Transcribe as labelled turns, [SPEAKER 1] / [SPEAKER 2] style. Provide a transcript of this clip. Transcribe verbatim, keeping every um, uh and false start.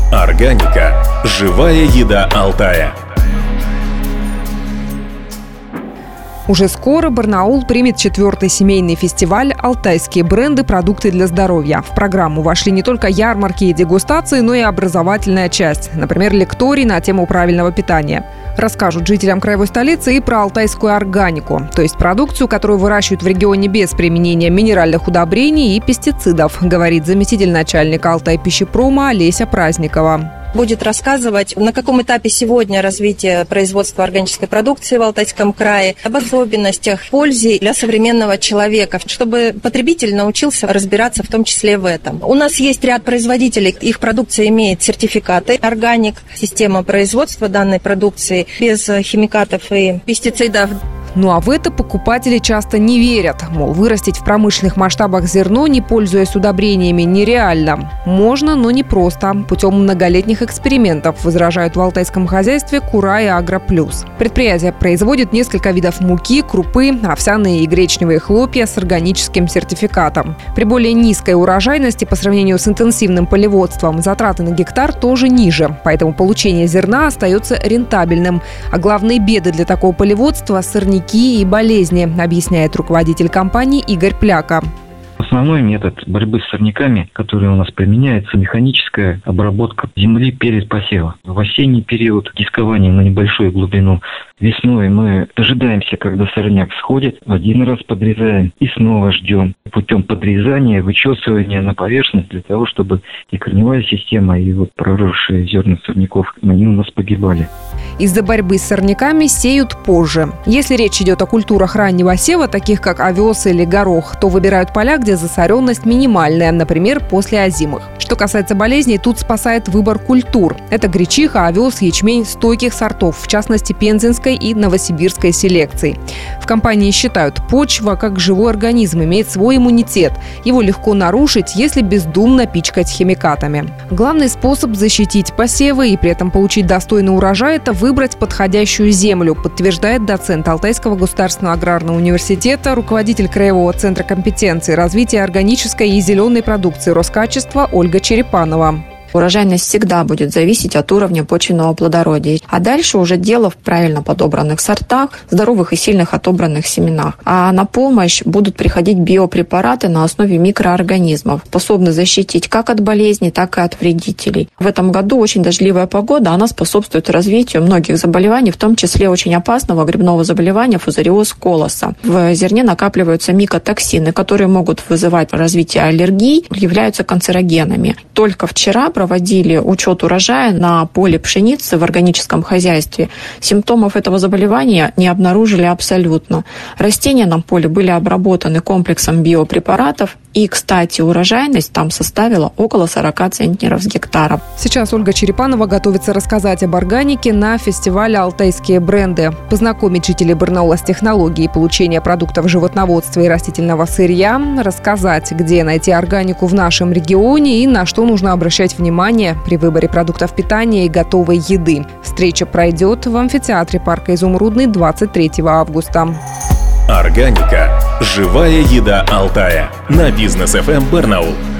[SPEAKER 1] Органика. Живая еда Алтая.
[SPEAKER 2] Уже скоро Барнаул примет четвертый семейный фестиваль «Алтайские бренды. Продукты для здоровья». В программу вошли не только ярмарки и дегустации, но и образовательная часть. Например, лекторий на тему правильного питания. Расскажут жителям краевой столицы и про алтайскую органику, то есть продукцию, которую выращивают в регионе без применения минеральных удобрений и пестицидов, говорит заместитель начальника Алтай-пищепрома Олеся Праздникова.
[SPEAKER 3] Будет рассказывать, на каком этапе сегодня развития производства органической продукции в Алтайском крае, об особенностях, пользе для современного человека, чтобы потребитель научился разбираться в том числе в этом. У нас есть ряд производителей, их продукция имеет сертификаты «Органик», система производства данной продукции без химикатов и пестицидов.
[SPEAKER 2] Ну а в это покупатели часто не верят. Мол, вырастить в промышленных масштабах зерно, не пользуясь удобрениями, нереально. Можно, но не просто. Путем многолетних экспериментов, возражают в алтайском хозяйстве Кура и Агроплюс. Предприятие производит несколько видов муки, крупы, овсяные и гречневые хлопья с органическим сертификатом. При более низкой урожайности по сравнению с интенсивным полеводством затраты на гектар тоже ниже. Поэтому получение зерна остается рентабельным. А главные беды для такого полеводства – сорняки и болезни, объясняет руководитель компании Игорь Пляка.
[SPEAKER 4] Основной метод борьбы с сорняками, который у нас применяется, механическая обработка земли перед посевом. В осенний период дискование на небольшую глубину. Весной мы дожидаемся, когда сорняк сходит, один раз подрезаем и снова ждем. Путем подрезания, вычесывания на поверхность для того, чтобы и корневая система, и вот проросшие зерна сорняков, они у нас погибали.
[SPEAKER 2] Из-за борьбы с сорняками сеют позже. Если речь идет о культурах раннего сева, таких как овес или горох, то выбирают поля, где засоренность минимальная, например, после озимых. Что касается болезней, тут спасает выбор культур. Это гречиха, овес, ячмень стойких сортов, в частности, пензенской и новосибирской селекций. В компании считают, почва, как живой организм, имеет свой иммунитет. Его легко нарушить, если бездумно пичкать химикатами. Главный способ защитить посевы и при этом получить достойный урожай – это выбрать подходящую землю, подтверждает доцент Алтайского государственного аграрного университета, руководитель Краевого центра компетенции развития органической и зеленой продукции Роскачества Ольга Черепанова.
[SPEAKER 5] Урожайность всегда будет зависеть от уровня почвенного плодородия. А дальше уже дело в правильно подобранных сортах, здоровых и сильных отобранных семенах. А на помощь будут приходить биопрепараты на основе микроорганизмов, способны защитить как от болезней, так и от вредителей. В этом году очень дождливая погода, она способствует развитию многих заболеваний, в том числе очень опасного грибного заболевания фузариоз колоса. В зерне накапливаются микотоксины, которые могут вызывать развитие аллергий, являются канцерогенами. Только вчера проводили учет урожая на поле пшеницы в органическом хозяйстве. Симптомов этого заболевания не обнаружили абсолютно. Растения на поле были обработаны комплексом биопрепаратов. И, кстати, урожайность там составила около сорок центнеров с гектара.
[SPEAKER 2] Сейчас Ольга Черепанова готовится рассказать об органике на фестивале «Алтайские бренды», познакомить жителей Барнаула с технологией получения продуктов животноводства и растительного сырья, рассказать, где найти органику в нашем регионе и на что нужно обращать внимание при выборе продуктов питания и готовой еды. Встреча пройдет в амфитеатре парка Изумрудный двадцать третьего августа.
[SPEAKER 1] Органика. Живая еда Алтая. На Бизнес эф эм Барнаул.